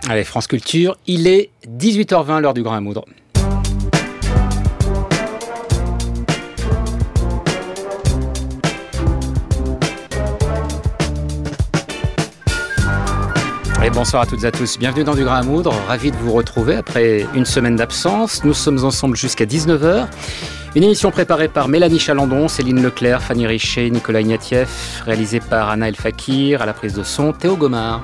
Allez, France Culture, il est 18h20, l'heure du grain à moudre. Et bonsoir à toutes et à tous, bienvenue dans du grain à moudre, ravi de vous retrouver après une semaine d'absence. Nous sommes ensemble jusqu'à 19h. Une émission préparée par Mélanie Chalandon, Céline Leclerc, Fanny Richet, Nicolas Ignatieff, réalisée par Anna El Fakir, à la prise de son, Théo Gomard.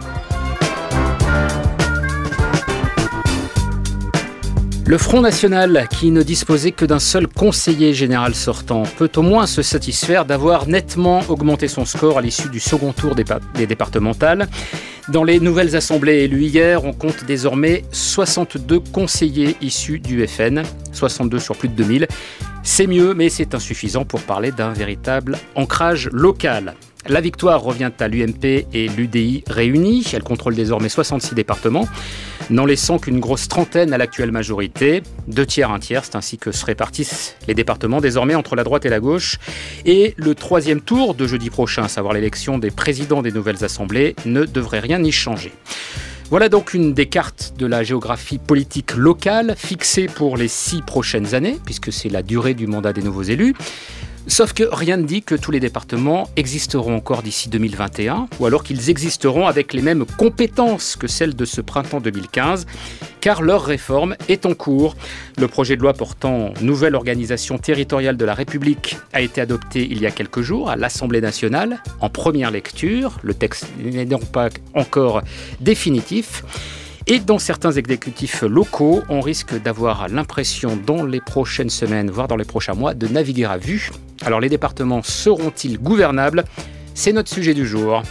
Le Front National, qui ne disposait que d'un seul conseiller général sortant, peut au moins se satisfaire d'avoir nettement augmenté son score à l'issue du second tour des départementales. Dans les nouvelles assemblées élues hier, on compte désormais 62 conseillers issus du FN, 62 sur plus de 2000. C'est mieux, mais c'est insuffisant pour parler d'un véritable ancrage local. La victoire revient à l'UMP et l'UDI réunies. Elle contrôle désormais 66 départements, n'en laissant qu'une grosse trentaine à l'actuelle majorité. 2 tiers, 1 tiers, c'est ainsi que se répartissent les départements désormais entre la droite et la gauche. Et le troisième tour de jeudi prochain, à savoir l'élection des présidents des nouvelles assemblées, ne devrait rien y changer. Voilà donc une des cartes de la géographie politique locale fixée pour les 6 prochaines années, puisque c'est la durée du mandat des nouveaux élus. Sauf que rien ne dit que tous les départements existeront encore d'ici 2021, ou alors qu'ils existeront avec les mêmes compétences que celles de ce printemps 2015, car leur réforme est en cours. Le projet de loi portant nouvelle organisation territoriale de la République a été adopté il y a quelques jours à l'Assemblée nationale, en première lecture. Le texte n'est donc pas encore définitif. Et dans certains exécutifs locaux, on risque d'avoir l'impression dans les prochaines semaines, voire dans les prochains mois, de naviguer à vue. Alors les départements seront-ils gouvernables ? C'est notre sujet du jour.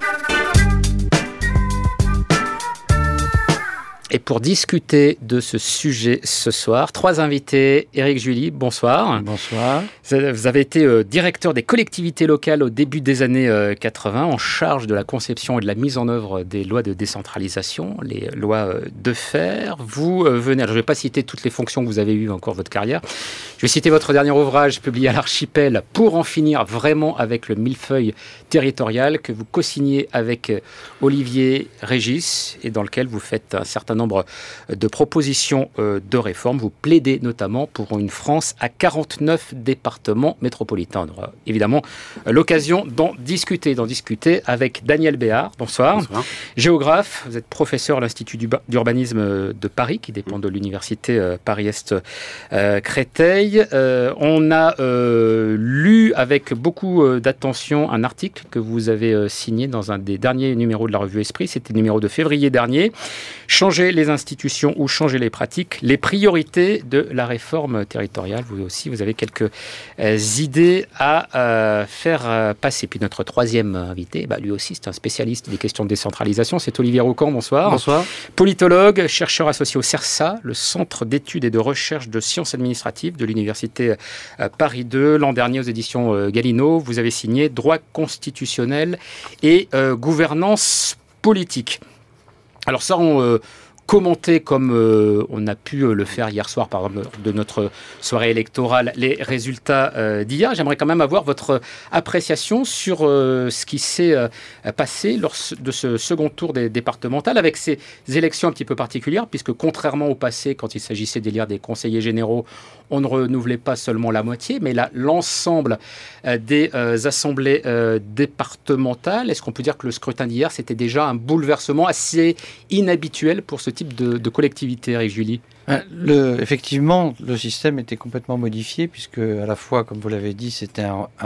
Et pour discuter de ce sujet ce soir, 3 invités. Éric July, bonsoir. Bonsoir. Vous avez été directeur des collectivités locales au début des années 80, en charge de la conception et de la mise en œuvre des lois de décentralisation, les lois de fer. Vous venez, alors je ne vais pas citer toutes les fonctions que vous avez eues encore votre carrière. Je vais citer votre dernier ouvrage publié à l'Archipel, Pour en finir vraiment avec le millefeuille territorial, que vous co-signez avec Olivier Régis et dans lequel vous faites un certain nombre de propositions de réforme. Vous plaidez notamment pour une France à 49 départements métropolitains. On aura évidemment l'occasion d'en discuter avec Daniel Béard. Bonsoir. Bonsoir. Géographe, vous êtes professeur à l'Institut d'urbanisme de Paris, qui dépend de l'université Paris-Est Créteil. On a lu avec beaucoup d'attention un article que vous avez signé dans un des derniers numéros de la revue Esprit. C'était le numéro de février dernier. Changer les institutions ou changer les pratiques, les priorités de la réforme territoriale. Vous aussi, vous avez quelques idées à faire passer. Puis notre troisième invité, lui aussi, c'est un spécialiste des questions de décentralisation. C'est Olivier Roucan, bonsoir. Bonsoir. Politologue, chercheur associé au CERSA, le Centre d'études et de recherche de sciences administratives de l'Université Paris 2. L'an dernier, aux éditions Galliano, vous avez signé Droit constitutionnel et gouvernance politique. Alors ça, on commenter comme on a pu le faire hier soir par exemple de notre soirée électorale les résultats d'hier. J'aimerais quand même avoir votre appréciation sur ce qui s'est passé lors de ce second tour des départementales avec ces élections un petit peu particulières puisque contrairement au passé quand il s'agissait d'élire des conseillers généraux, on ne renouvelait pas seulement la moitié mais là l'ensemble des assemblées départementales. Est-ce qu'on peut dire que le scrutin d'hier c'était déjà un bouleversement assez inhabituel pour ce type de collectivité, Éric July? Effectivement, le système était complètement modifié puisque à la fois, comme vous l'avez dit, c'était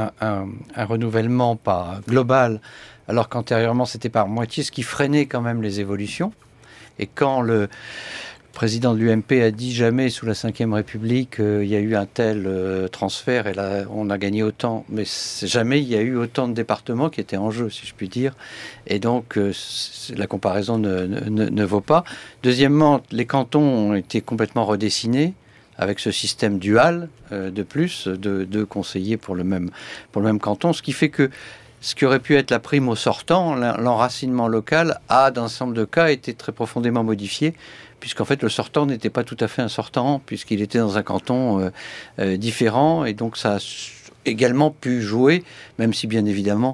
un renouvellement pas global, alors qu'antérieurement c'était par moitié, ce qui freinait quand même les évolutions. Et quand le président de l'UMP a dit jamais sous la Ve République il y a eu un tel transfert et là on a gagné autant, mais jamais il y a eu autant de départements qui étaient en jeu, si je puis dire, et donc la comparaison ne vaut pas. Deuxièmement, les cantons ont été complètement redessinés avec ce système dual de plus, de conseillers pour le même canton, ce qui fait que ce qui aurait pu être la prime au sortant, l'enracinement local, a, dans un certain nombre de cas, été très profondément modifié, puisqu'en fait, le sortant n'était pas tout à fait un sortant, puisqu'il était dans un canton différent, et donc ça a également pu jouer, même si bien évidemment,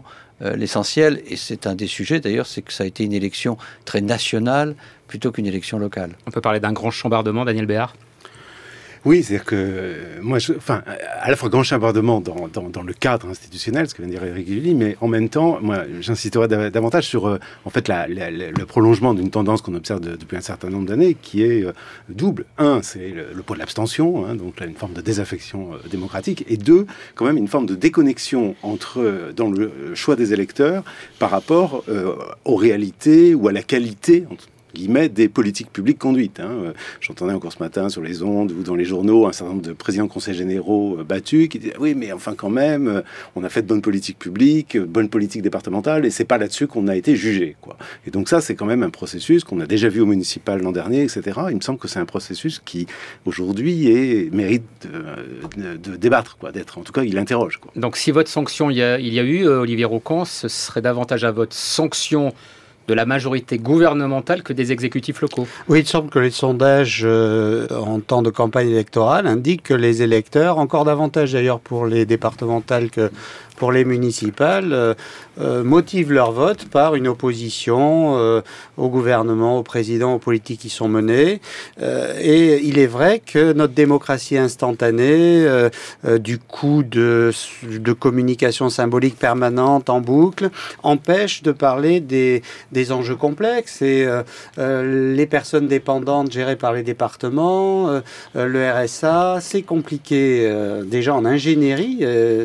l'essentiel. Et c'est un des sujets, d'ailleurs, c'est que ça a été une élection très nationale plutôt qu'une élection locale. On peut parler d'un grand chambardement, Daniel Béard ? Oui, c'est-à-dire que moi, à la fois grand chambardement dans le cadre institutionnel, ce que vient de dire Éric July, mais en même temps, moi, j'insisterai davantage sur en fait le prolongement d'une tendance qu'on observe depuis un certain nombre d'années, qui est double. Un, c'est le poids de l'abstention, donc là, une forme de désaffection démocratique, et deux, quand même une forme de déconnexion dans le choix des électeurs par rapport aux réalités ou à la qualité guillemets, des politiques publiques conduites. J'entendais encore ce matin sur les ondes ou dans les journaux un certain nombre de présidents de conseils généraux battus qui disaient oui, mais enfin quand même, on a fait de bonnes politiques publiques, bonnes politiques départementales, et c'est pas là-dessus qu'on a été jugé, quoi. Et donc ça, c'est quand même un processus qu'on a déjà vu au municipal l'an dernier, etc. Il me semble que c'est un processus qui aujourd'hui mérite de débattre, quoi, d'être. En tout cas, il interroge, quoi. Donc si votre sanction, il y a eu, Olivier Roucan, ce serait davantage à votre sanction de la majorité gouvernementale que des exécutifs locaux. Oui, il semble que les sondages en temps de campagne électorale indiquent que les électeurs, encore davantage d'ailleurs pour les départementales que pour les municipales, motivent leur vote par une opposition au gouvernement, au président, aux politiques qui sont menées. Et il est vrai que notre démocratie instantanée, du coup de communication symbolique permanente en boucle, empêche de parler des enjeux complexes. Et les personnes dépendantes gérées par les départements, le RSA, c'est compliqué déjà en ingénierie.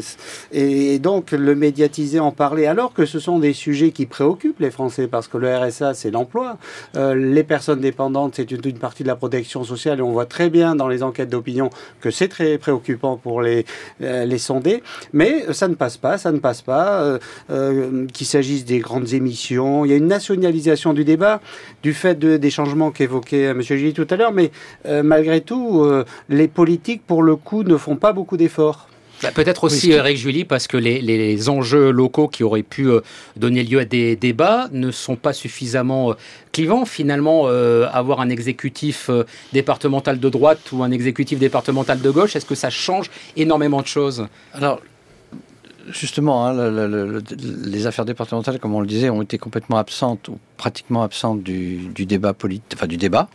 Et donc le médiatiser, en parler, alors que ce sont des sujets qui préoccupent les Français, parce que le RSA, c'est l'emploi. Les personnes dépendantes, c'est une partie de la protection sociale, et on voit très bien dans les enquêtes d'opinion que c'est très préoccupant pour les sondés. Mais ça ne passe pas, qu'il s'agisse des grandes émissions. Il y a une nationalisation du débat, du fait des changements qu'évoquait M. July tout à l'heure, mais malgré tout, les politiques, pour le coup, ne font pas beaucoup d'efforts. Peut-être aussi, Éric July, parce que les enjeux locaux qui auraient pu donner lieu à des débats ne sont pas suffisamment clivants. Finalement, avoir un exécutif départemental de droite ou un exécutif départemental de gauche, est-ce que ça change énormément de choses ? Alors, justement, les affaires départementales, comme on le disait, ont été complètement absentes, ou pratiquement absentes du débat politique, enfin du débat.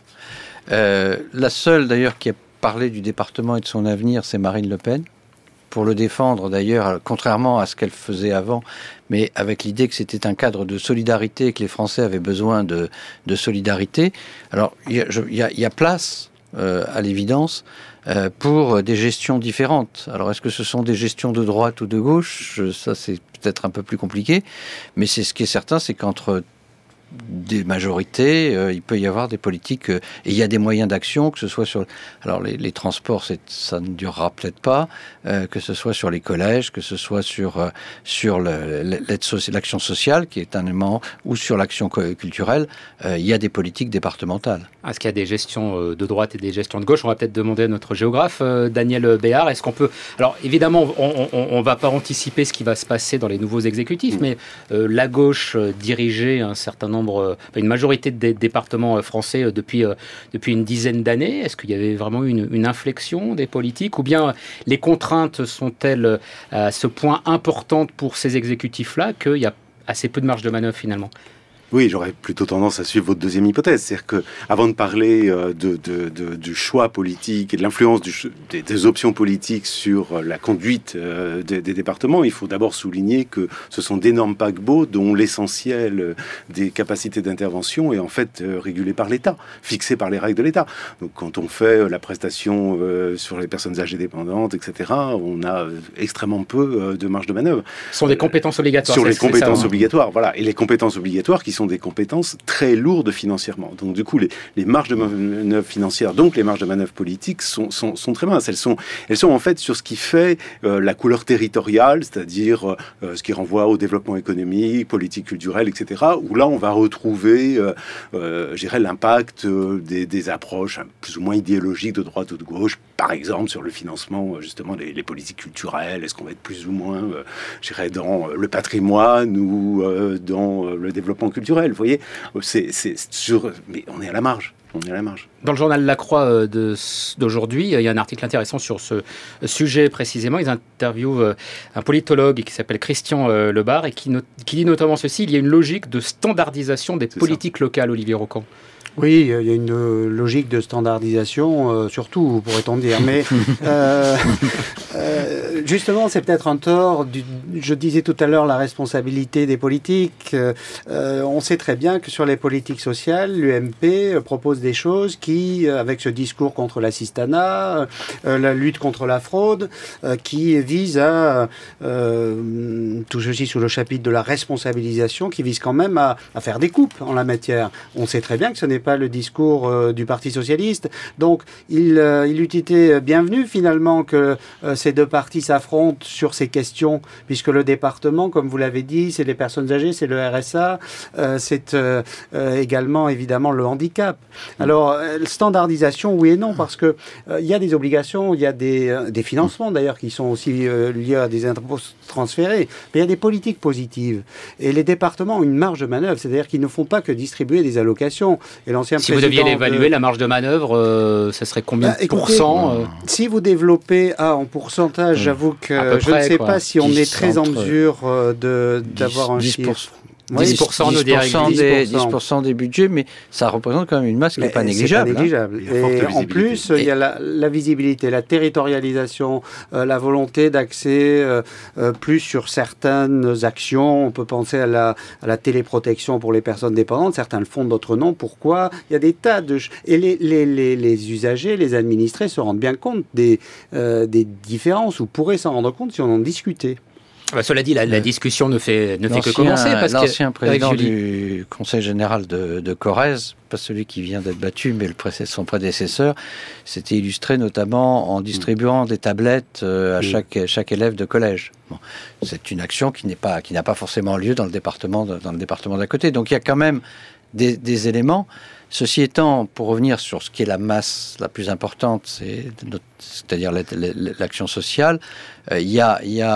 La seule, d'ailleurs, qui a parlé du département et de son avenir, c'est Marine Le Pen. Pour le défendre d'ailleurs, contrairement à ce qu'elle faisait avant, mais avec l'idée que c'était un cadre de solidarité et que les Français avaient besoin de solidarité. Alors, il y a place, à l'évidence, pour des gestions différentes. Alors, est-ce que ce sont des gestions de droite ou de gauche ? Ça, c'est peut-être un peu plus compliqué, mais c'est ce qui est certain, c'est qu'entre des majorités, il peut y avoir des politiques, et il y a des moyens d'action, que ce soit sur... Alors les transports, ça ne durera peut-être pas, que ce soit sur les collèges, que ce soit sur l'action sociale, qui est un élément, ou sur l'action culturelle, il y a des politiques départementales. Est-ce qu'il y a des gestions de droite et des gestions de gauche ? On va peut-être demander à notre géographe, Daniel Béard, est-ce qu'on peut... Alors évidemment, on ne va pas anticiper ce qui va se passer dans les nouveaux exécutifs, mais la gauche dirigeait un certain nombre, une majorité des départements français depuis une dizaine d'années. Est-ce qu'il y avait vraiment une inflexion des politiques, ou bien les contraintes sont-elles à ce point importantes pour ces exécutifs-là qu'il y a assez peu de marge de manœuvre finalement ? Oui, j'aurais plutôt tendance à suivre votre deuxième hypothèse. C'est-à-dire que, avant de parler du choix politique et de l'influence des options politiques sur la conduite des départements, il faut d'abord souligner que ce sont d'énormes paquebots dont l'essentiel des capacités d'intervention est en fait régulé par l'État, fixé par les règles de l'État. Donc, quand on fait la prestation sur les personnes âgées dépendantes, etc., on a extrêmement peu de marge de manœuvre. Ce sont des compétences obligatoires. Sur les compétences obligatoires, voilà. Et les compétences obligatoires qui sont des compétences très lourdes financièrement. Donc du coup, les marges de manœuvre financières, donc les marges de manœuvre politiques, sont très minces. Elles sont en fait sur ce qui fait la couleur territoriale, c'est-à-dire ce qui renvoie au développement économique, politique culturelle, etc., où là, on va retrouver, je dirais, l'impact des approches plus ou moins idéologiques de droite ou de gauche, par exemple sur le financement justement des politiques culturelles. Est-ce qu'on va être plus ou moins, je dirais, dans le patrimoine ou dans le développement culturel? Vous voyez, mais on est à la marge. Dans le journal La Croix d'aujourd'hui, il y a un article intéressant sur ce sujet précisément. Ils interviewent un politologue qui s'appelle Christian Lebar et qui dit notamment ceci: il y a une logique de standardisation des politiques locales, Olivier Rocan. Oui, il y a une logique de standardisation, surtout, pourrait-on dire. Mais justement, c'est peut-être un tort. Je disais tout à l'heure la responsabilité des politiques. On sait très bien que sur les politiques sociales, l'UMP propose des choses qui, avec ce discours contre l'assistanat, la lutte contre la fraude, qui vise à tout ceci sous le chapitre de la responsabilisation, qui vise quand même à faire des coupes en la matière. On sait très bien que ce n'est pas le discours du Parti socialiste. Donc, il eût été bienvenu finalement que ces deux partis s'affrontent sur ces questions, puisque le département, comme vous l'avez dit, c'est les personnes âgées, c'est le RSA, c'est également évidemment le handicap. Alors, standardisation, oui et non, parce que il y a des obligations, il y a des financements d'ailleurs qui sont aussi liés à des impôts transférés, mais il y a des politiques positives. Et les départements ont une marge de manœuvre, c'est-à-dire qu'ils ne font pas que distribuer des allocations. Et l'ancien si vous deviez l'évaluer, la marge de manœuvre, ça serait combien de pourcents Si vous développez en pourcentage, j'avoue que je ne sais pas si on est très en mesure d'avoir un chiffre. 10% des budgets, mais ça représente quand même une masse qui n'est pas négligeable. Et en plus, il y a la visibilité, la territorialisation, la volonté d'accès plus sur certaines actions. On peut penser à la téléprotection pour les personnes dépendantes. Certains le font, d'autres non. Pourquoi? Il y a des tas de... Et les usagers, les administrés se rendent bien compte des différences, ou pourraient s'en rendre compte si on en discutait. Cela dit, la discussion ne fait que commencer. L'ancien président du Conseil général de Corrèze, pas celui qui vient d'être battu, mais son prédécesseur, s'était illustré notamment en distribuant des tablettes à chaque élève de collège. Bon, c'est une action qui n'a pas forcément lieu dans le département d'à côté. Donc il y a quand même des éléments. Ceci étant, pour revenir sur ce qui est la masse la plus importante, c'est-à-dire l'action sociale, il y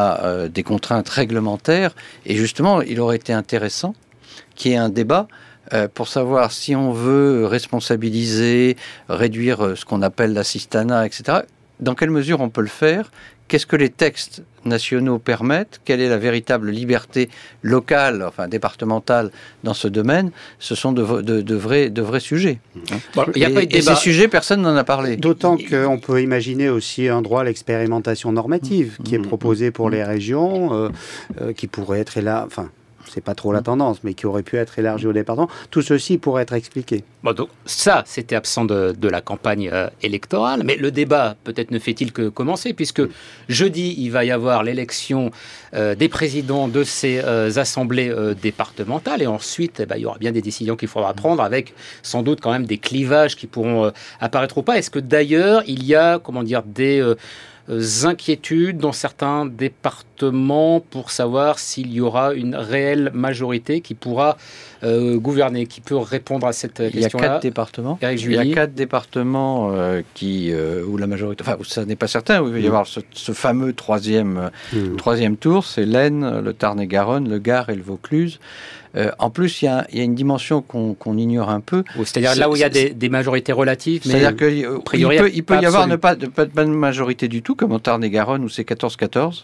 a des contraintes réglementaires, et justement, il aurait été intéressant qu'il y ait un débat pour savoir si on veut responsabiliser, réduire ce qu'on appelle l'assistanat, etc., dans quelle mesure on peut le faire. Qu'est-ce que les textes nationaux permettent? Quelle est la véritable liberté locale, enfin départementale, dans ce domaine? Ce sont de vrais sujets. Bon, et ces sujets, personne n'en a parlé. D'autant qu'on peut imaginer aussi un droit à l'expérimentation normative qui est proposé pour les régions, qui pourrait être là... Enfin, c'est pas trop la tendance, mais qui aurait pu être élargi au département. Tout ceci pourrait être expliqué. Bon, donc ça, c'était absent de la campagne électorale, mais le débat, peut-être ne fait-il que commencer, puisque jeudi, il va y avoir l'élection des présidents de ces assemblées départementales, et ensuite, il y aura bien des décisions qu'il faudra prendre, avec sans doute quand même des clivages qui pourront apparaître ou pas. Est-ce que d'ailleurs, il y a, des inquiétudes dans certains départements pour savoir s'il y aura une réelle majorité qui pourra gouverner, qui peut répondre à cette question-là? Il y a 4 départements. Il y a 4 départements où la majorité... Enfin, ça n'est pas certain, où il va y avoir ce fameux troisième tour, c'est l'Aisne, le Tarn-et-Garonne, le Gard et le Vaucluse. En plus, il y a une dimension qu'on ignore un peu. C'est-à-dire là où il y a des majorités relatives, mais c'est-à-dire qu'il peut y avoir pas de majorité du tout, comme au Tarn-et-Garonne où c'est 14-14,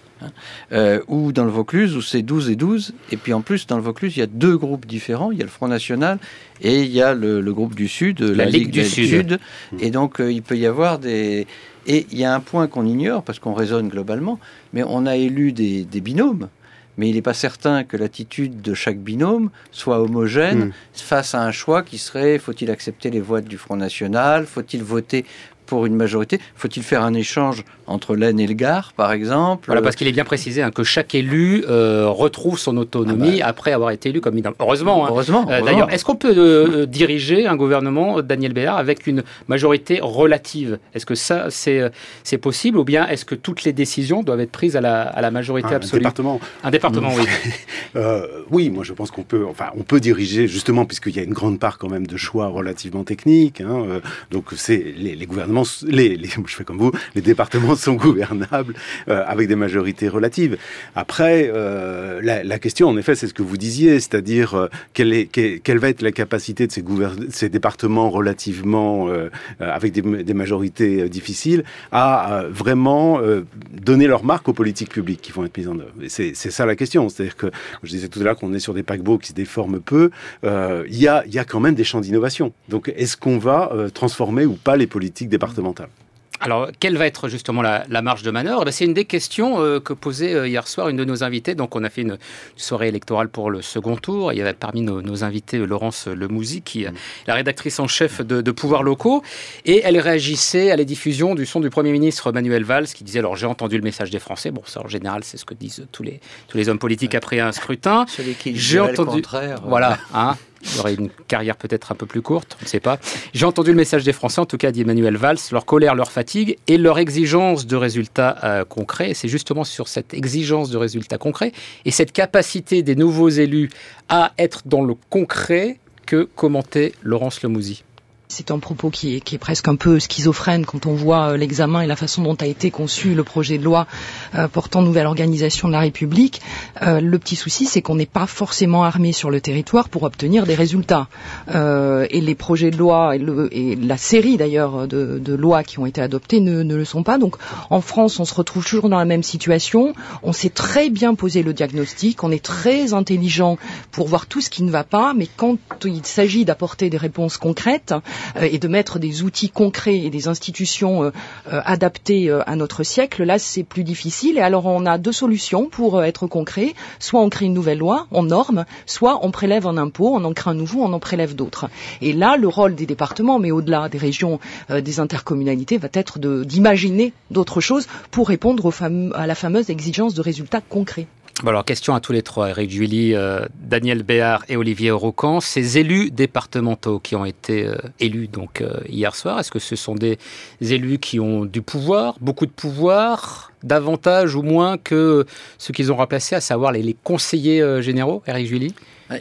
ou dans le Vaucluse où c'est 12 et 12. Et puis en plus, dans le Vaucluse, il y a 2 groupes différents. Il y a le Front National et il y a le groupe du Sud, la Ligue du Sud. Et donc, il peut y avoir des... Et il y a un point qu'on ignore, parce qu'on raisonne globalement, mais on a élu des binômes. Mais il n'est pas certain que l'attitude de chaque binôme soit homogène face à un choix qui serait: faut-il accepter les voix du Front National? Faut-il voter pour une majorité? Faut-il faire un échange entre l'Aisne et le Gard, par exemple? Voilà, parce qu'il est bien précisé que chaque élu retrouve son autonomie après avoir été élu comme binôme. Heureusement. Heureusement. D'ailleurs, est-ce qu'on peut diriger un gouvernement, Daniel Béard, avec une majorité relative? Est-ce que ça, c'est possible, ou bien est-ce que toutes les décisions doivent être prises à la majorité absolue? Un département, oui. Oui, moi je pense qu'on peut diriger, justement, puisqu'il y a une grande part quand même de choix relativement techniques. Donc les gouvernements départements, je fais comme vous, les départements sont gouvernables avec des majorités relatives. Après, la question, en effet, c'est ce que vous disiez, c'est-à-dire quelle va être la capacité de ces départements relativement avec des majorités difficiles à vraiment donner leur marque aux politiques publiques qui vont être mises en œuvre. Et c'est ça la question. C'est-à-dire que, je disais tout à l'heure qu'on est sur des paquebots qui se déforment peu, il y a quand même des champs d'innovation. Donc, est-ce qu'on va transformer ou pas les politiques départementales ? Alors, quelle va être justement la marge de manœuvre ? C'est une des questions que posait hier soir une de nos invités. Donc, on a fait une soirée électorale pour le second tour. Il y avait parmi nos invités Laurence Lemouzy, qui est la rédactrice en chef de Pouvoirs locaux. Et elle réagissait à la diffusion du son du Premier ministre Manuel Valls, qui disait « Alors, j'ai entendu le message des Français. » Bon, ça, en général, c'est ce que disent tous les hommes politiques après un scrutin. Celui qui j'ai entendu le contraire. Voilà, hein. Il aurait une carrière peut-être un peu plus courte, on ne sait pas. J'ai entendu le message des Français, en tout cas dit Manuel Valls, leur colère, leur fatigue et leur exigence de résultats concrets. Et c'est justement sur cette exigence de résultats concrets et cette capacité des nouveaux élus à être dans le concret que commentait Laurence Lemouzy. C'est un propos qui est presque un peu schizophrène quand on voit l'examen et la façon dont a été conçu le projet de loi portant nouvelle organisation de la République. Le petit souci, c'est qu'on n'est pas forcément armé sur le territoire pour obtenir des résultats. Et les projets de loi et la série d'ailleurs de lois qui ont été adoptées ne le sont pas. Donc en France, on se retrouve toujours dans la même situation. On sait très bien poser le diagnostic, on est très intelligent pour voir tout ce qui ne va pas, mais quand il s'agit d'apporter des réponses concrètes, et de mettre des outils concrets et des institutions adaptées à notre siècle, là c'est plus difficile. Et alors on a deux solutions pour être concret. Soit on crée une nouvelle loi, on norme, soit on prélève un impôt, on en crée un nouveau, on en prélève d'autres. Et là, le rôle des départements, mais au-delà des régions, des intercommunalités, va être d'imaginer d'autres choses pour répondre à la fameuse exigence de résultats concrets. Bon alors, question à tous les trois, Éric Juilly, Daniel Béard et Olivier Aurocan. Ces élus départementaux qui ont été élus donc hier soir, est-ce que ce sont des élus qui ont du pouvoir, beaucoup de pouvoir, davantage ou moins que ceux qu'ils ont remplacés, à savoir les conseillers généraux, Éric Juilly ?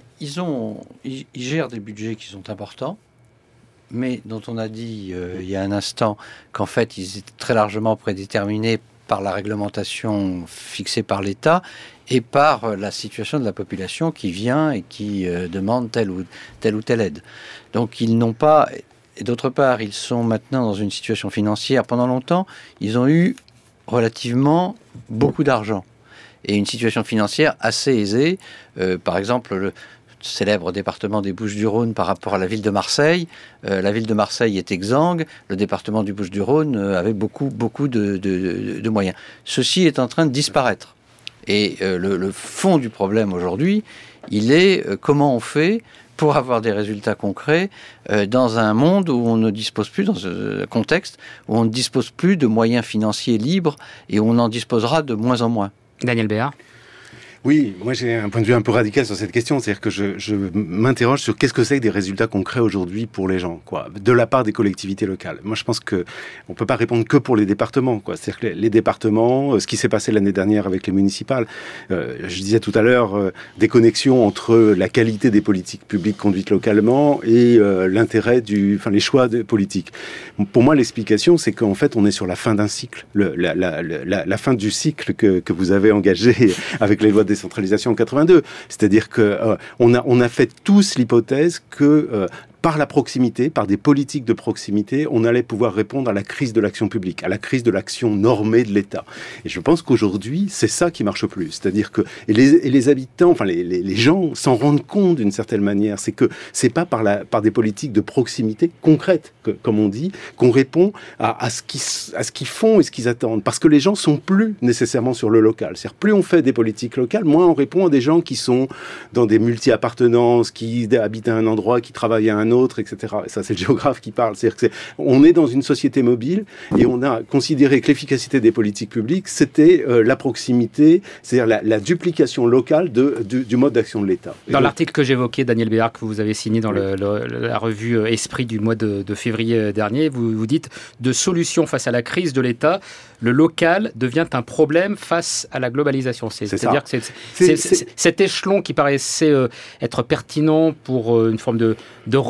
Ils gèrent des budgets qui sont importants, mais dont on a dit il y a un instant qu'en fait ils étaient très largement prédéterminés par la réglementation fixée par l'État et par la situation de la population qui vient et qui demande telle ou telle aide. Donc ils n'ont pas... Et d'autre part, ils sont maintenant dans une situation financière. Pendant longtemps, ils ont eu relativement beaucoup d'argent et une situation financière assez aisée. Par exemple, le célèbre département des Bouches-du-Rhône par rapport à la ville de Marseille. La ville de Marseille est exsangue, le département du Bouches-du-Rhône avait beaucoup de moyens. Ceci est en train de disparaître. Et le fond du problème aujourd'hui, il est comment on fait pour avoir des résultats concrets dans un monde où on ne dispose plus, dans un contexte où on ne dispose plus de moyens financiers libres et où on en disposera de moins en moins. Daniel Béard. Oui, moi j'ai un point de vue un peu radical sur cette question, c'est-à-dire que je m'interroge sur qu'est-ce que c'est que des résultats concrets aujourd'hui pour les gens, quoi, de la part des collectivités locales. Moi je pense que on peut pas répondre que pour les départements, quoi. C'est-à-dire que les départements, ce qui s'est passé l'année dernière avec les municipales, je disais tout à l'heure, des connexions entre la qualité des politiques publiques conduites localement et l'intérêt les choix politiques. Pour moi l'explication c'est qu'en fait on est sur la fin d'un cycle, la fin du cycle que vous avez engagé avec les lois de décentralisation en 82. C'est-à-dire que on a fait tous l'hypothèse que par la proximité, par des politiques de proximité, on allait pouvoir répondre à la crise de l'action publique, à la crise de l'action normée de l'État. Et je pense qu'aujourd'hui, c'est ça qui marche plus. C'est-à-dire que les habitants, enfin les gens s'en rendent compte d'une certaine manière. C'est que c'est pas par des politiques de proximité concrètes, comme on dit, qu'on répond à ce qu'ils font et ce qu'ils attendent. Parce que les gens sont plus nécessairement sur le local. C'est-à-dire plus on fait des politiques locales, moins on répond à des gens qui sont dans des multi-appartenances, qui habitent à un endroit, qui travaillent à un autre, etc. Et ça, c'est le géographe qui parle. C'est-à-dire on est dans une société mobile et on a considéré que l'efficacité des politiques publiques, c'était la proximité, c'est-à-dire la duplication locale du mode d'action de l'État. Dans l'article que j'évoquais, Daniel Béard, que vous avez signé dans la revue Esprit du mois de février dernier, vous dites « De solutions face à la crise de l'État, le local devient un problème face à la globalisation ». C'est-à-dire que c'est cet échelon qui paraissait être pertinent pour une forme de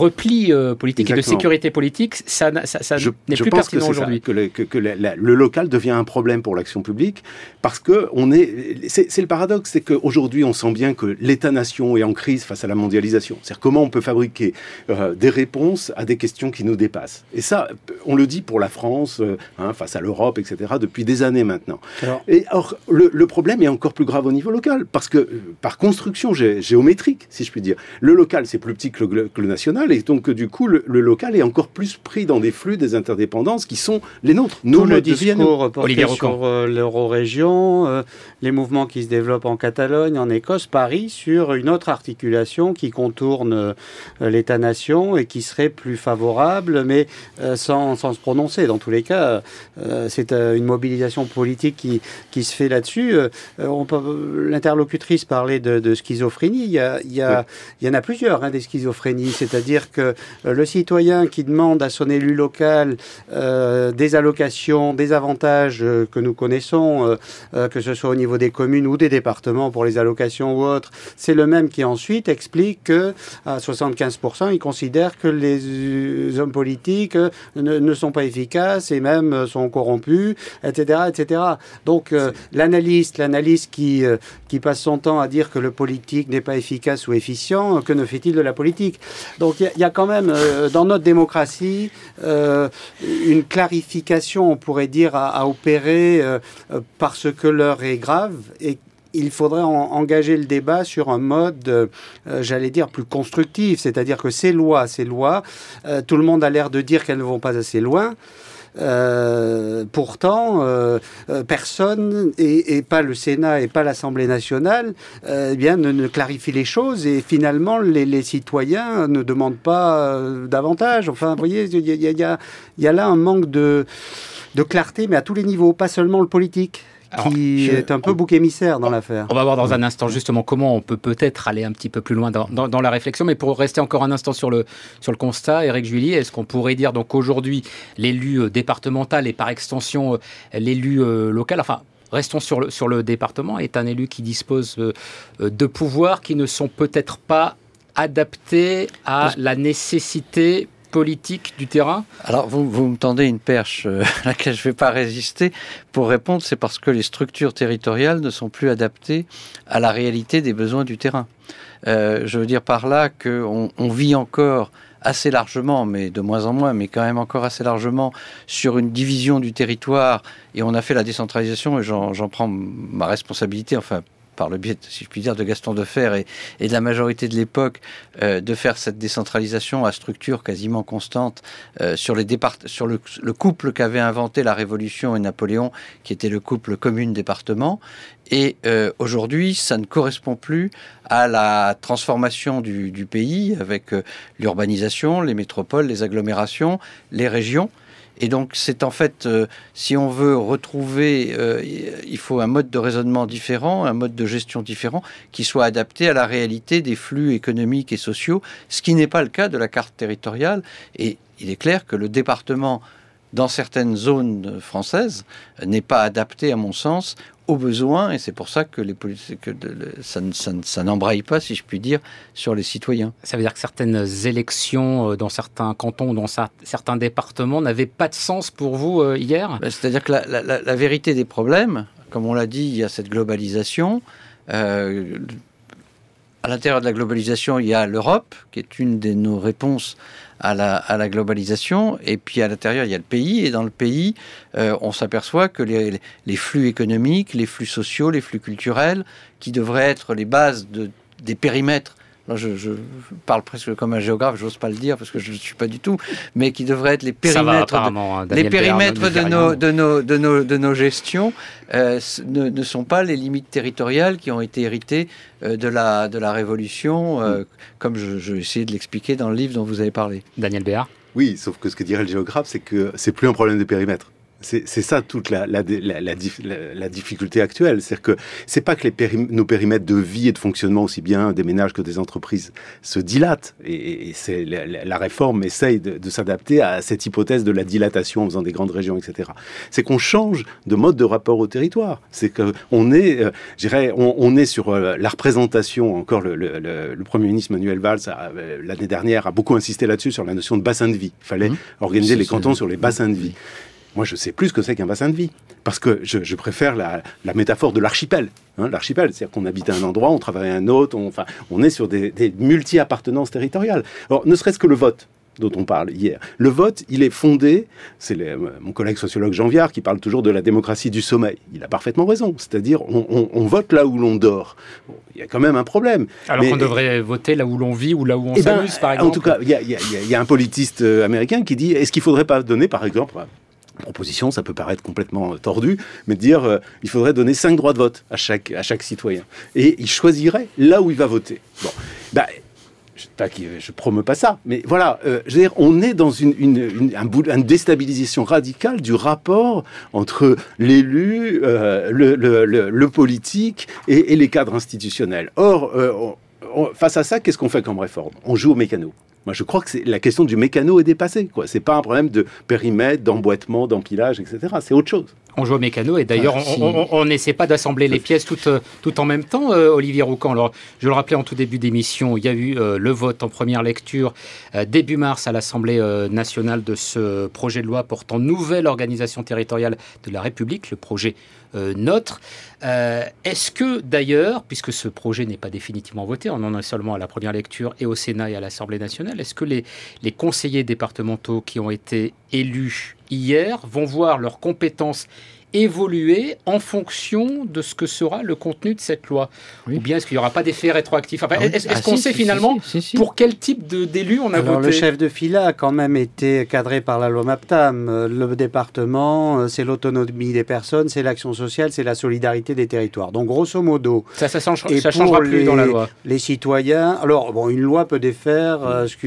repli politique et de sécurité politique, ça n'est plus pertinent aujourd'hui. Que le local devient un problème pour l'action publique, parce que c'est le paradoxe, c'est qu'aujourd'hui on sent bien que l'État-nation est en crise face à la mondialisation. C'est-à-dire comment on peut fabriquer des réponses à des questions qui nous dépassent. Et ça, on le dit pour la France, face à l'Europe, etc., depuis des années maintenant. Or, le problème est encore plus grave au niveau local, parce que par construction géométrique, si je puis dire, le local c'est plus petit que le national, et donc du coup le local est encore plus pris dans des flux, des interdépendances qui sont les nôtres. Tout le discours porté sur l'euro-région, les mouvements qui se développent en Catalogne, en Écosse, parie sur une autre articulation qui contourne l'État-nation et qui serait plus favorable, mais sans se prononcer. Dans tous les cas, c'est une mobilisation politique qui se fait là-dessus. L'interlocutrice parlait de schizophrénie. Il y en a plusieurs, des schizophrénies. C'est-à-dire que le citoyen qui demande à son élu local des allocations, des avantages que nous connaissons, que ce soit au niveau des communes ou des départements pour les allocations ou autres, c'est le même qui ensuite explique qu'à 75%, il considère que les hommes politiques ne sont pas efficaces et même sont corrompus, etc. etc. Donc l'analyste qui passe son temps à dire que le politique n'est pas efficace ou efficient, que ne fait-il de la politique? Donc il y a quand même dans notre démocratie une clarification, on pourrait dire, à opérer parce que l'heure est grave et il faudrait engager le débat sur un mode, j'allais dire, plus constructif. C'est-à-dire que ces lois, tout le monde a l'air de dire qu'elles ne vont pas assez loin. Pourtant, personne, et pas le Sénat et pas l'Assemblée nationale, ne clarifie les choses, et finalement les citoyens ne demandent pas davantage. Enfin, vous voyez, il y a là un manque de clarté, mais à tous les niveaux, pas seulement le politique. Qui est un peu bouc émissaire dans l'affaire. On va voir dans un instant justement comment on peut peut-être aller un petit peu plus loin dans la réflexion, mais pour rester encore un instant sur le constat, Éric Juilly, est-ce qu'on pourrait dire donc aujourd'hui l'élu départemental et par extension l'élu local, enfin restons sur le département, est un élu qui dispose de pouvoirs qui ne sont peut-être pas adaptés à la nécessité politique du terrain? Alors, vous me tendez une perche à laquelle je ne vais pas résister. Pour répondre, c'est parce que les structures territoriales ne sont plus adaptées à la réalité des besoins du terrain. Je veux dire par là qu'on vit encore assez largement, mais de moins en moins, mais quand même encore assez largement, sur une division du territoire, et on a fait la décentralisation, et j'en prends ma responsabilité, enfin, par le biais, si je puis dire, de Gaston Defferre et de la majorité de l'époque, de faire cette décentralisation à structure quasiment constante sur le couple qu'avait inventé la Révolution et Napoléon, qui était le couple commune-département. Et aujourd'hui, ça ne correspond plus à la transformation du pays avec l'urbanisation, les métropoles, les agglomérations, les régions. Et donc, c'est en fait, si on veut retrouver, il faut un mode de raisonnement différent, un mode de gestion différent, qui soit adapté à la réalité des flux économiques et sociaux, ce qui n'est pas le cas de la carte territoriale. Et il est clair que le département, dans certaines zones françaises, n'est pas adapté, à mon sens, aux besoins, et c'est pour ça que ça n'embraye pas, si je puis dire, sur les citoyens. Ça veut dire que certaines élections dans certains cantons, dans certains départements, n'avaient pas de sens pour vous hier? C'est-à-dire que la vérité des problèmes, comme on l'a dit, il y a cette globalisation. À l'intérieur de la globalisation, il y a l'Europe, qui est une de nos réponses à la globalisation, et puis à l'intérieur il y a le pays, et dans le pays on s'aperçoit que les flux économiques, les flux sociaux, les flux culturels, qui devraient être les bases des périmètres, là je parle presque comme un géographe, j'ose pas le dire parce que je ne suis pas du tout, mais qui devraient être les périmètres, de nos gestions, ne sont pas les limites territoriales qui ont été héritées de la Révolution, comme je essayé de l'expliquer dans le livre dont vous avez parlé. Daniel Béard. Oui, sauf que ce que dirait le géographe, c'est que c'est plus un problème de périmètre. C'est ça toute la difficulté actuelle. C'est-à-dire que c'est pas que nos périmètres de vie et de fonctionnement, aussi bien des ménages que des entreprises, se dilatent. Et c'est la réforme essaye de s'adapter à cette hypothèse de la dilatation en faisant des grandes régions, etc. C'est qu'on change de mode de rapport au territoire. C'est qu'on est, on est sur la représentation. Encore le Premier ministre Manuel Valls, l'année dernière, a beaucoup insisté là-dessus, sur la notion de bassin de vie. Il fallait organiser les cantons sur les bassins de vie. Moi, je sais plus ce que c'est qu'un bassin de vie. Parce que je préfère la métaphore de l'archipel. L'archipel, c'est-à-dire qu'on habite à un endroit, on travaille à un autre, on est sur des multi-appartenances territoriales. Alors, ne serait-ce que le vote dont on parle hier. Le vote, il est fondé, c'est mon collègue sociologue Jean Viard qui parle toujours de la démocratie du sommeil. Il a parfaitement raison, c'est-à-dire on vote là où l'on dort. Bon, il y a quand même un problème. Alors qu'on devrait voter là où l'on vit ou là où on s'amuse, par exemple. En tout cas, il y a un politiste américain qui dit, est-ce qu'il ne faudrait pas donner, par exemple, proposition, ça peut paraître complètement tordu, mais de dire il faudrait donner 5 droits de vote à chaque citoyen. Et il choisirait là où il va voter. Bon, je promeux pas ça, mais voilà, je veux dire, on est dans une déstabilisation radicale du rapport entre l'élu, le politique et les cadres institutionnels. Or, face à ça, qu'est-ce qu'on fait comme réforme ? On joue au mécano. Moi, je crois que la question du mécano est dépassée, quoi. C'est pas un problème de périmètre, d'emboîtement, d'empilage, etc. C'est autre chose. On joue au mécano et d'ailleurs, on n'essaie pas d'assembler les pièces tout en même temps, Olivier Roucan. Alors, je le rappelais en tout début d'émission, il y a eu le vote en première lecture début mars à l'Assemblée nationale de ce projet de loi portant nouvelle organisation territoriale de la République, le projet NOTRe. Est-ce que d'ailleurs, puisque ce projet n'est pas définitivement voté, on en est seulement à la première lecture et au Sénat et à l'Assemblée nationale, est-ce que les conseillers départementaux qui ont été élus hier vont voir leurs compétences évoluer en fonction de ce que sera le contenu de cette loi ? Oui. Ou bien est-ce qu'il n'y aura pas d'effet rétroactif ? Est-ce qu'on sait finalement pour quel type d'élu on a voté ? Le chef de fila a quand même été cadré par la loi MAPTAM. Le département, c'est l'autonomie des personnes, c'est l'action sociale, c'est la solidarité des territoires. Donc grosso modo... Ça changera plus dans la loi. Les citoyens... Alors, bon, une loi peut défaire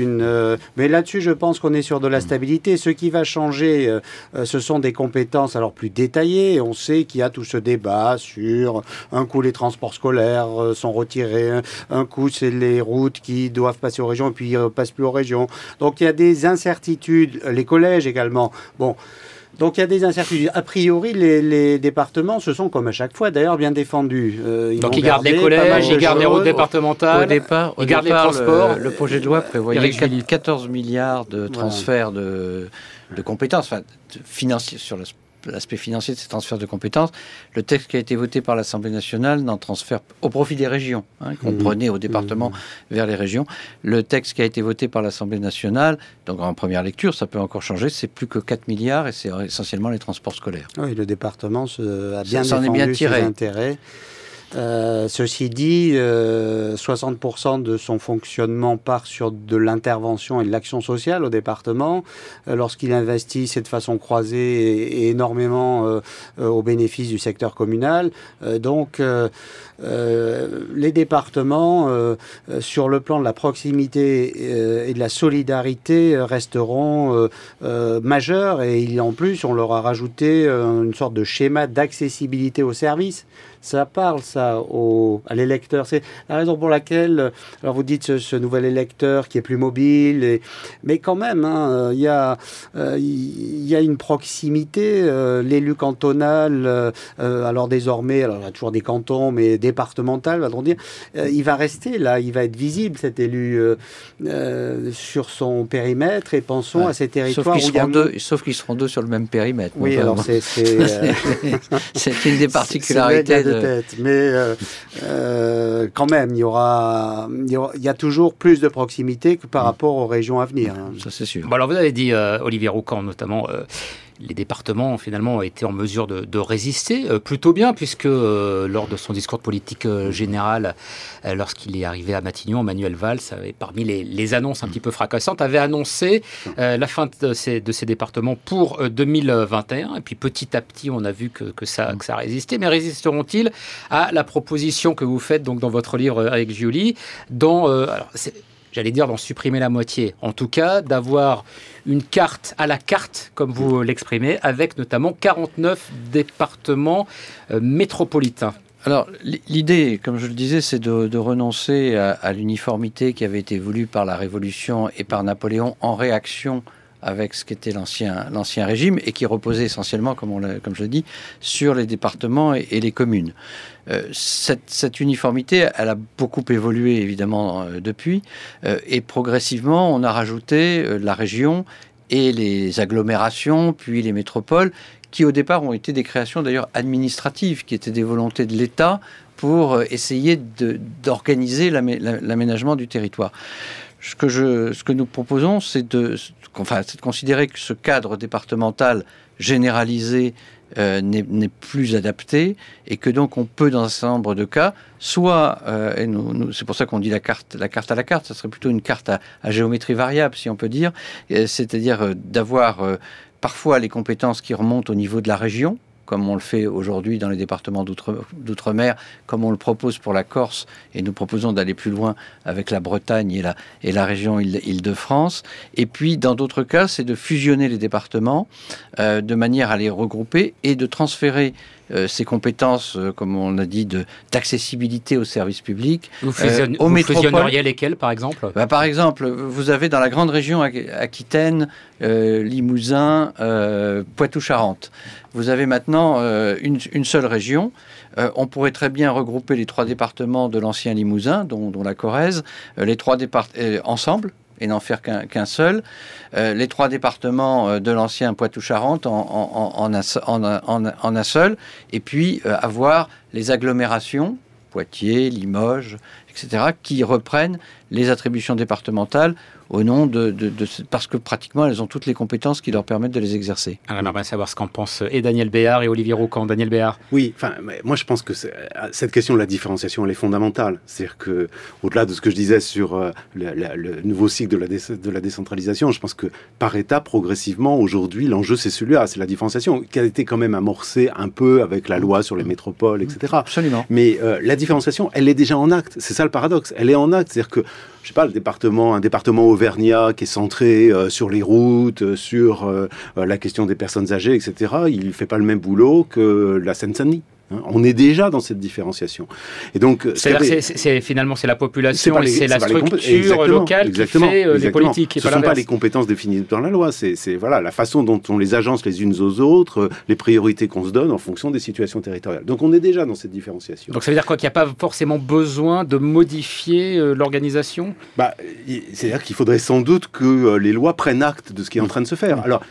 mais là-dessus, je pense qu'on est sur de la stabilité. Ce qui va changer, ce sont des compétences alors plus détaillées. On sait qu'il y a tout ce débat sur un coup les transports scolaires sont retirés, un coup c'est les routes qui doivent passer aux régions et puis ils ne passent plus aux régions. Donc il y a des incertitudes, les collèges également. Bon. Donc il y a des incertitudes. A priori, les départements se sont, comme à chaque fois, d'ailleurs bien défendus. Donc ils gardent les collèges, ils gardent les routes départementales, ils gardent les transports. Le projet de loi prévoyait 14 milliards de transferts de compétences, financiers sur l'aspect financier de ces transferts de compétences. Le texte qui a été voté par l'Assemblée nationale n'en transfère au profit des régions, qu'on prenait au département vers les régions. Le texte qui a été voté par l'Assemblée nationale, donc en première lecture, ça peut encore changer, c'est plus que 4 milliards et c'est essentiellement les transports scolaires. Oui, le département a bien défendu ses intérêts. Ceci dit, 60% de son fonctionnement part sur de l'intervention et de l'action sociale au département. Lorsqu'il investit, c'est de façon croisée et énormément au bénéfice du secteur communal. Donc, les départements, sur le plan de la proximité et de la solidarité, resteront majeurs. Et en plus, on leur a rajouté une sorte de schéma d'accessibilité aux services. Ça parle, ça, à l'électeur. C'est la raison pour laquelle, alors vous dites ce nouvel électeur qui est plus mobile, mais quand même, il y a une proximité. L'élu cantonal, alors désormais, alors il y a toujours des cantons, mais départemental, va-t-on dire, il va rester là, il va être visible, cet élu, sur son périmètre, et pensons à ces territoires sauf qu'ils seront deux sur le même périmètre. Oui, alors c'est une des particularités tête, mais quand même, il y a toujours plus de proximité que par rapport aux régions à venir. Ça, c'est sûr. Bon, alors, vous avez dit, Olivier Roucan, notamment, les départements, finalement, ont été en mesure de résister plutôt bien, puisque lors de son discours de politique générale, lorsqu'il est arrivé à Matignon, Manuel Valls, parmi les annonces un petit peu fracassantes, avait annoncé la fin de ces départements pour 2021. Et puis petit à petit, on a vu que ça résistait. Mais résisteront-ils à la proposition que vous faites donc, dans votre livre avec Julie, j'allais dire d'en supprimer la moitié. En tout cas, d'avoir une carte à la carte, comme vous l'exprimez, avec notamment 49 départements métropolitains. Alors, l'idée, comme je le disais, c'est de renoncer à l'uniformité qui avait été voulue par la Révolution et par Napoléon en réaction avec ce qu'était l'ancien régime et qui reposait essentiellement, comme je l'ai dit, sur les départements et les communes. Cette uniformité, elle a beaucoup évolué évidemment depuis et progressivement on a rajouté la région et les agglomérations, puis les métropoles, qui au départ ont été des créations d'ailleurs administratives, qui étaient des volontés de l'État pour essayer d'organiser l'aménagement du territoire. Ce que nous proposons, c'est de considérer que ce cadre départemental généralisé n'est plus adapté et que donc on peut, dans un certain nombre de cas, soit, c'est pour ça qu'on dit la carte à la carte, ça serait plutôt une carte à géométrie variable, si on peut dire, c'est-à-dire d'avoir parfois les compétences qui remontent au niveau de la région, comme on le fait aujourd'hui dans les départements d'outre-mer, comme on le propose pour la Corse, et nous proposons d'aller plus loin avec la Bretagne et la région Île-de-France. Et puis, dans d'autres cas, c'est de fusionner les départements de manière à les regrouper et de transférer ces compétences, comme on a dit, d'accessibilité aux services publics. Vous fusionneriez lesquels, par exemple ? Par exemple, vous avez dans la grande région Aquitaine, Limousin, Poitou-Charentes. Vous avez maintenant une seule région. On pourrait très bien regrouper les 3 départements de l'ancien Limousin, dont la Corrèze, les 3 départements ensemble, et n'en faire qu'un seul. Les 3 départements de l'ancien Poitou-Charentes en un seul. Et puis avoir les agglomérations, Poitiers, Limoges, etc., qui reprennent les attributions départementales au nom parce que pratiquement elles ont toutes les compétences qui leur permettent de les exercer. Alors, on va savoir ce qu'en pensent et Daniel Béard et Olivier Roucan. Daniel Béard. Oui, moi je pense que cette question de la différenciation, elle est fondamentale. C'est-à-dire que, au-delà de ce que je disais sur le nouveau cycle de la décentralisation, je pense que par étape, progressivement, aujourd'hui, l'enjeu c'est celui-là, c'est la différenciation, qui a été quand même amorcée un peu avec la loi sur les métropoles, etc. Absolument. Mais la différenciation, elle est déjà en acte. C'est ça le paradoxe. Elle est en acte. C'est-à-dire que, je sais pas, un département auvergnat qui est centré sur les routes, sur la question des personnes âgées, etc., il ne fait pas le même boulot que la Seine-Saint-Denis. On est déjà dans cette différenciation. Et donc, finalement, c'est la population, c'est la structure locale qui fait les politiques. Ce ne sont pas les compétences définies dans la loi. C'est la façon dont on les agence les unes aux autres, les priorités qu'on se donne en fonction des situations territoriales. Donc, on est déjà dans cette différenciation. Donc, ça veut dire quoi, qu'il n'y a pas forcément besoin de modifier l'organisation ? C'est-à-dire qu'il faudrait sans doute que les lois prennent acte de ce qui est en train de se faire. Alors,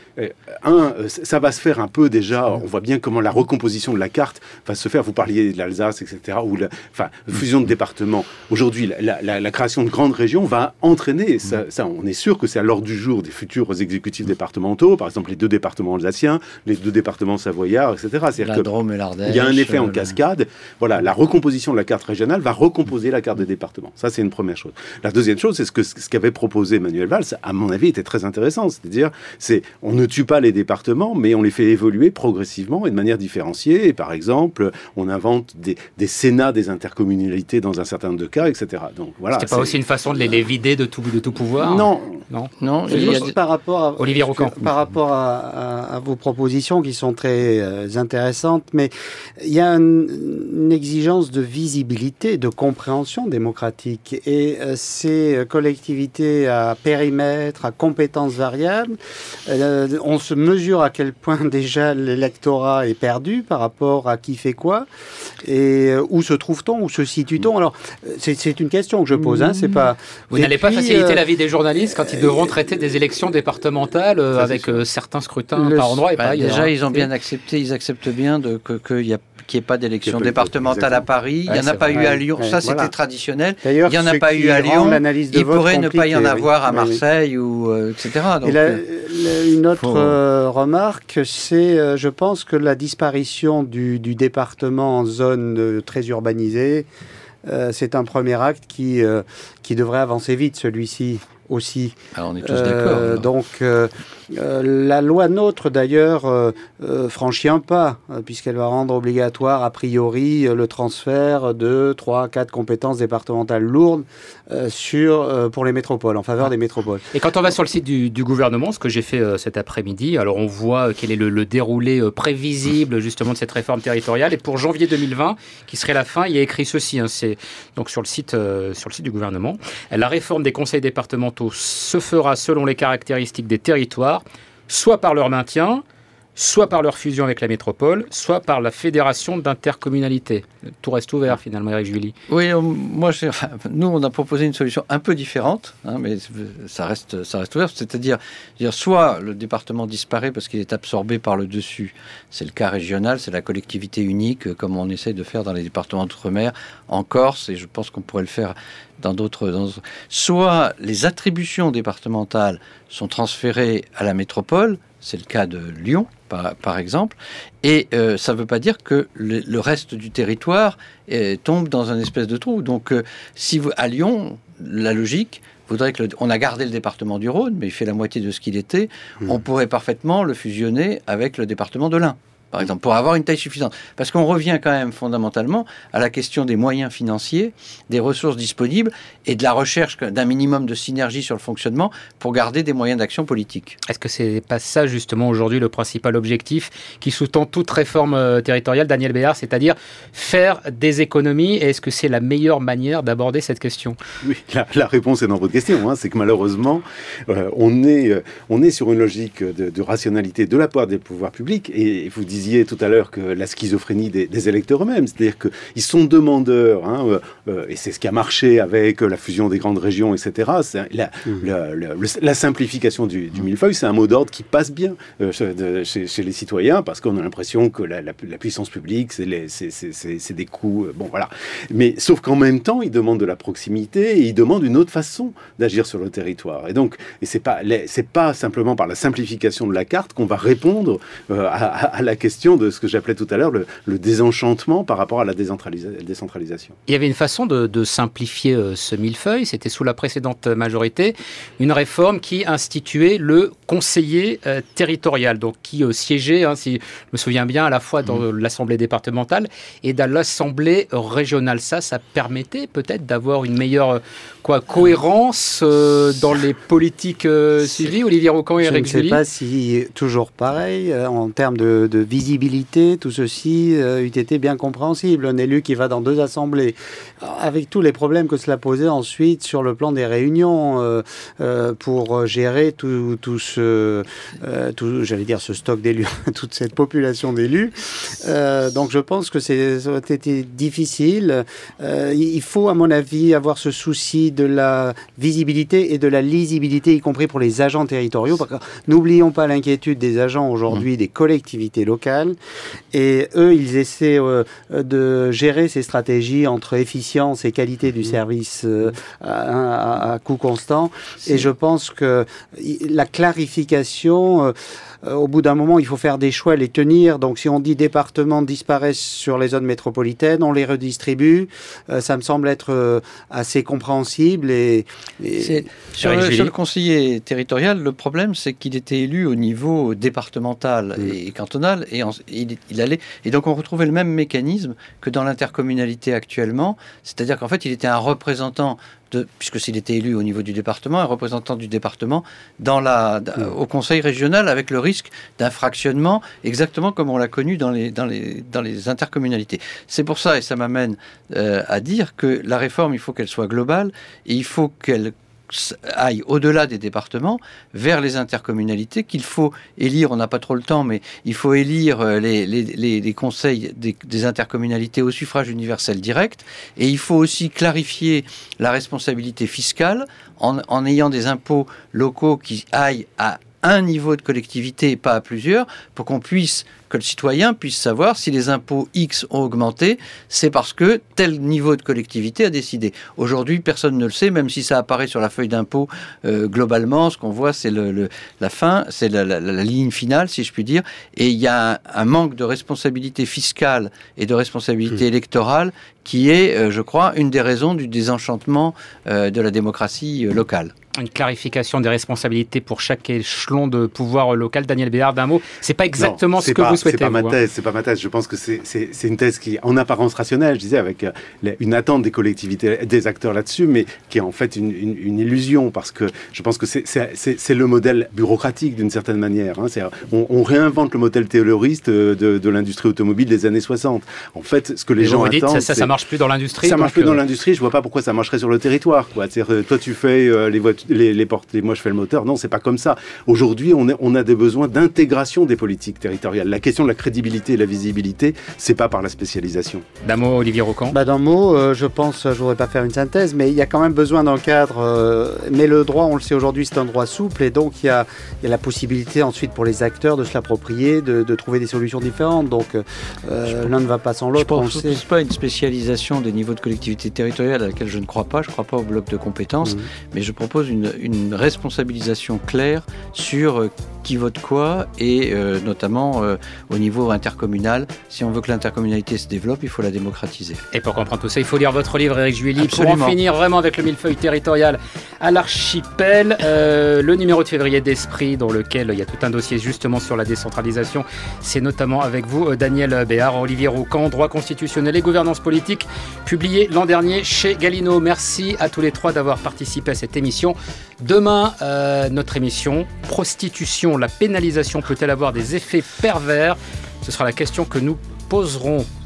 ça va se faire un peu déjà. On voit bien comment la recomposition de la carte va se faire. Vous parliez de l'Alsace, etc., ou fusion de départements. Aujourd'hui, la création de grandes régions va entraîner, ça, on est sûr que c'est à l'ordre du jour des futurs exécutifs départementaux, par exemple les 2 départements alsaciens, les 2 départements savoyards, etc. La Drôme et l'Ardèche. Il y a un effet en cascade. Voilà, la recomposition de la carte régionale va recomposer la carte des départements. Ça, c'est une première chose. La deuxième chose, c'est ce qu'avait proposé Manuel Valls, à mon avis, était très intéressant. C'est-à-dire, on ne tue pas les départements, mais on les fait évoluer progressivement et de manière différenciée. Et par exemple, on invente des sénats des intercommunalités dans un certain nombre de cas, etc. Donc voilà. C'est pas aussi une façon de les vider de tout pouvoir ? Non. Juste par rapport à Olivier Roucan. Par rapport à vos propositions qui sont très intéressantes, mais il y a une exigence de visibilité, de compréhension démocratique, et ces collectivités à périmètre, à compétences variables, on se mesure à quel point déjà l'électorat est perdu par rapport à qui fait quoi, et où se trouve-t-on, où se situe-t-on. Alors, c'est une question que je pose, c'est pas... Vous n'allez pas faciliter la vie des journalistes quand ils devront traiter des élections départementales avec certains scrutins par endroit et pas ailleurs. Déjà, ils ont bien accepté, ils acceptent bien qu'il n'y ait pas d'élection départementale à Paris. Il n'y en a pas eu à Lyon. Ça, c'était traditionnel. Il n'y en a pas eu à Lyon. Il pourrait ne pas y en avoir à Marseille, ou etc. Donc, une autre remarque, c'est, je pense que la disparition du département en zone très urbanisée, c'est un premier acte qui devrait avancer vite, celui-ci. aussi. Alors on est tous d'accord. Donc la loi NOTRe d'ailleurs franchit un pas, puisqu'elle va rendre obligatoire a priori le transfert de 3-4 compétences départementales lourdes pour les métropoles, en faveur des métropoles. Et quand on va sur le site du gouvernement, ce que j'ai fait cet après-midi, alors on voit quel est le déroulé prévisible justement de cette réforme territoriale. Et pour janvier 2020, qui serait la fin, il y a écrit ceci, c'est donc sur le site du gouvernement. La réforme des conseils départementaux se fera selon les caractéristiques des territoires, soit par leur maintien, soit par leur fusion avec la métropole, soit par la fédération d'intercommunalité. Tout reste ouvert finalement, Éric Juilly. Oui, nous on a proposé une solution un peu différente, mais ça reste ouvert. C'est-à-dire, soit le département disparaît parce qu'il est absorbé par le dessus. C'est le cas régional, c'est la collectivité unique, comme on essaie de faire dans les départements d'outre-mer, en Corse, et je pense qu'on pourrait le faire dans d'autres. Soit les attributions départementales sont transférées à la métropole. C'est le cas de Lyon, par exemple. Et ça ne veut pas dire que le reste du territoire tombe dans un espèce de trou. Donc, à Lyon, la logique voudrait on a gardé le département du Rhône, mais il fait la moitié de ce qu'il était. On pourrait parfaitement le fusionner avec le département de l'Ain, par exemple, pour avoir une taille suffisante. Parce qu'on revient quand même fondamentalement à la question des moyens financiers, des ressources disponibles et de la recherche d'un minimum de synergie sur le fonctionnement pour garder des moyens d'action politique. Est-ce que c'est pas ça justement aujourd'hui le principal objectif qui sous-tend toute réforme territoriale, Daniel Béard, c'est-à-dire faire des économies, et est-ce que c'est la meilleure manière d'aborder cette question ? Oui, la réponse est dans votre question, c'est que malheureusement, on est sur une logique de rationalité de la part des pouvoirs publics, et vous disiez tout à l'heure que la schizophrénie des électeurs eux-mêmes, c'est-à-dire qu'ils sont demandeurs, et c'est ce qui a marché avec la fusion des grandes régions, etc. La simplification du millefeuille, c'est un mot d'ordre qui passe bien chez les citoyens, parce qu'on a l'impression que la puissance publique, c'est des coûts, voilà. Mais sauf qu'en même temps, ils demandent de la proximité, et ils demandent une autre façon d'agir sur le territoire. Et donc, c'est pas simplement par la simplification de la carte qu'on va répondre à la question de ce que j'appelais tout à l'heure le désenchantement par rapport à la décentralisation. Il y avait une façon de simplifier ce millefeuille, c'était sous la précédente majorité, une réforme qui instituait le conseiller territorial, donc qui siégeait, si je me souviens bien, à la fois dans l'Assemblée départementale et dans l'Assemblée régionale. Ça permettait peut-être d'avoir une meilleure cohérence dans les politiques suivies. Olivier Rocan et Éric Juilly. Je ne sais pas si, toujours pareil, en termes de visibilité, tout ceci eût été bien compréhensible. Un élu qui va dans 2 assemblées, avec tous les problèmes que cela posait ensuite sur le plan des réunions, pour gérer tout ce stock d'élus, toute cette population d'élus. Donc je pense que ça aurait été difficile. Il faut, à mon avis, avoir ce souci de la visibilité et de la lisibilité, y compris pour les agents territoriaux. N'oublions pas l'inquiétude des agents aujourd'hui, des collectivités locales. Et eux, ils essaient de gérer ces stratégies entre efficience et qualité du service à coût constant. Et je pense que la clarification... au bout d'un moment, il faut faire des choix, les tenir. Donc, si on dit départements disparaissent sur les zones métropolitaines, on les redistribue. Ça me semble être assez compréhensible. Sur le conseiller territorial, le problème, c'est qu'il était élu au niveau départemental et cantonal, et il allait. Et donc, on retrouvait le même mécanisme que dans l'intercommunalité actuellement. C'est-à-dire qu'en fait, il était un représentant puisque s'il était élu au niveau du département, un représentant du département au conseil régional, avec le risque d'un fractionnement, exactement comme on l'a connu dans les intercommunalités. C'est pour ça, et ça m'amène à dire que la réforme, il faut qu'elle soit globale, et il faut qu'elle aille au-delà des départements, vers les intercommunalités, qu'il faut élire, on n'a pas trop le temps, mais il faut élire les conseils des intercommunalités au suffrage universel direct, et il faut aussi clarifier la responsabilité fiscale en ayant des impôts locaux qui aillent à un niveau de collectivité et pas à plusieurs, pour que le citoyen puisse savoir si les impôts X ont augmenté, c'est parce que tel niveau de collectivité a décidé. Aujourd'hui, personne ne le sait, même si ça apparaît sur la feuille d'impôt globalement. Ce qu'on voit, c'est la fin, c'est la ligne finale, si je puis dire. Et il y a un manque de responsabilité fiscale et de responsabilité électorale qui est, je crois, une des raisons du désenchantement de la démocratie locale. une clarification des responsabilités pour chaque échelon de pouvoir local. Daniel Béard, d'un mot, c'est pas exactement ce que vous souhaitez. C'est pas ma thèse. Je pense que c'est une thèse qui est en apparence rationnelle, je disais, avec une attente des collectivités, des acteurs là-dessus, mais qui est en fait une illusion, parce que je pense que c'est le modèle bureaucratique d'une certaine manière. Hein. On réinvente le modèle terroriste de l'industrie automobile des années 60. En fait, ce que les gens attendent... Ça marche plus dans l'industrie. Ça marche plus dans l'industrie, je vois pas pourquoi ça marcherait sur le territoire, quoi. C'est-à-dire, toi tu fais les portes, moi je fais le moteur. Non, c'est pas comme ça. Aujourd'hui, on a des besoins d'intégration des politiques territoriales. La question de la crédibilité et la visibilité, c'est pas par la spécialisation. D'un mot, Olivier Rocan. D'un mot, je pense, je voudrais pas faire une synthèse, mais il y a quand même besoin d'un cadre. Mais le droit, on le sait aujourd'hui, c'est un droit souple, et donc il y a la possibilité ensuite pour les acteurs de se l'approprier, de trouver des solutions différentes. Donc l'un ne va pas sans l'autre. Je ne propose pas une spécialisation des niveaux de collectivité territoriale à laquelle je ne crois pas. Je ne crois pas au bloc de compétences, mais je propose une responsabilisation claire sur qui vote quoi, et notamment au niveau intercommunal. Si on veut que l'intercommunalité se développe, il faut la démocratiser. Et pour comprendre tout ça, il faut lire votre livre, Éric Juilly. Absolument. Pour en finir vraiment avec le millefeuille territorial à l'archipel, le numéro de février d'Esprit, dans lequel il y a tout un dossier justement sur la décentralisation. C'est notamment avec vous, Daniel Béard, Olivier Rocan, droit constitutionnel et gouvernance politique, publié l'an dernier chez Gallimard. Merci à tous les trois d'avoir participé à cette émission. Demain, notre émission prostitution, la pénalisation peut-elle avoir des effets pervers ? Ce sera la question que nous poserons